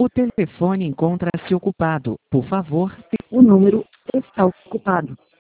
O telefone encontra-se ocupado. Por favor, O número está ocupado.